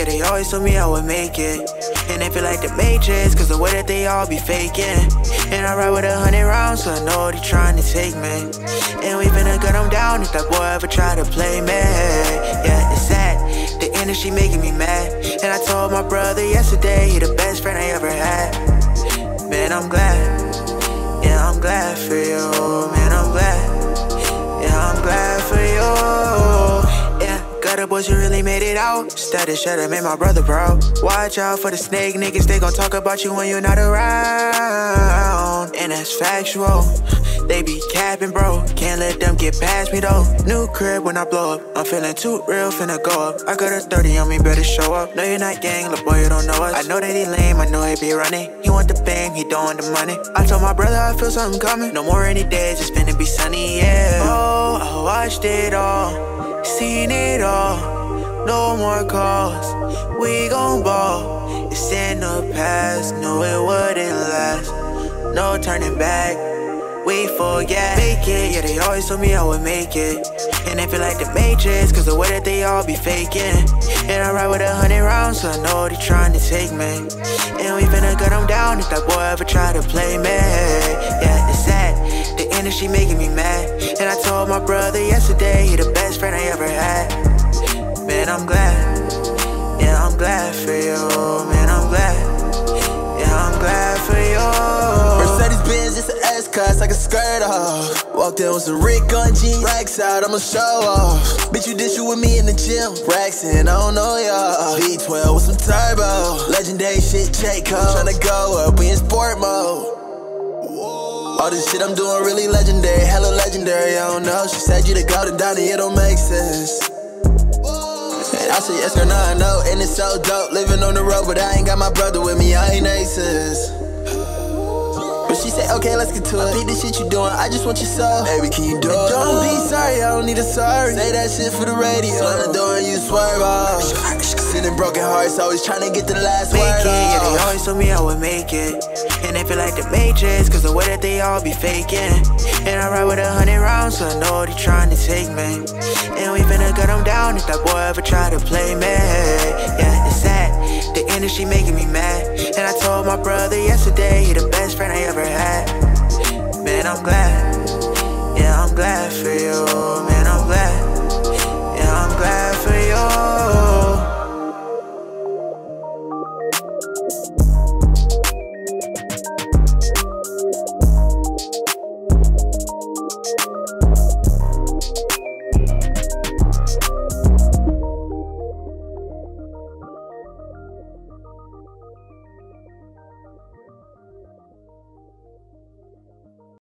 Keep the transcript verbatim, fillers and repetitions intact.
yeah, they always told me I would make it. And they feel like the Matrix, cause the way that they all be faking. And I ride with a hundred rounds, so I know they trying to take me. And we finna gun them down if that boy ever try to play me. Yeah, it's sad, the industry making me mad. And I told my brother yesterday, he the best friend I ever had. Man, I'm glad, yeah, I'm glad for you. Man, I'm glad, yeah, I'm glad for you. Yeah, gutter boys, you really made it out. Started shut up, made my brother proud. Watch out for the snake niggas, they gon' talk about you when you're not around. And that's factual, they be capping, bro. Can't let them get past me though. New crib when I blow up, I'm feeling too real, finna go up. I got a thirty on me, better show up. No, you're not gang, little boy, you don't know us. I know that he lame, I know he be running. He want the fame, he don't want the money. I told my brother I feel something coming. No more rainy days, it's finna be sunny, yeah. Oh, I watched it all, seen it all. No more calls, we gon' ball. It's in the past, knew it wouldn't last. No turning back, we forget. Make it, yeah, they always told me I would make it. And they feel like the Matrix, cause the way that they all be faking. And I ride with a hundred rounds, so I know they trying to take me. And we finna gun them down if that boy ever try to play me. Yeah, it's sad, the industry making me mad. And I told my brother yesterday, he the best friend I ever had. Man, I'm glad, yeah, I'm glad for you. Man, I'm glad, yeah, I'm glad for you. Mercedes Benz, it's an S-Class, I can skirt off. Walked in with some Rick on jeans, racks out, I'ma show off. Bitch, you did you with me in the gym, racks in, I don't know y'all. V twelve with some turbo, legendary shit, J. Cole. Tryna go up, we in sport mode. All this shit I'm doing really legendary, hella legendary, I don't know. She said you the go to Donnie, it don't make sense. I said yes girl, now I know, and it's so dope. Living on the road, but I ain't got my brother with me, I ain't aces. But she said, okay, let's get to it. I beat the shit you doing, I just want your soul. Baby, can you do it? Don't be sorry, I don't need a sorry. Say that shit for the radio. Slam the door and you swerve off. Sitting broken hearts, always trying to get to the last make word it, yeah, they off. always told me I would make it. And they feel like the Matrix, cause the way that they all be faking. And I ride with a hundred rounds, so I know they trying to take me. And we finna gun them down if that boy ever try to play me. Yeah, it's sad, the industry making me mad. And I told my brother yesterday, he the best friend I ever had. Man, I'm glad, yeah, I'm glad for you, man.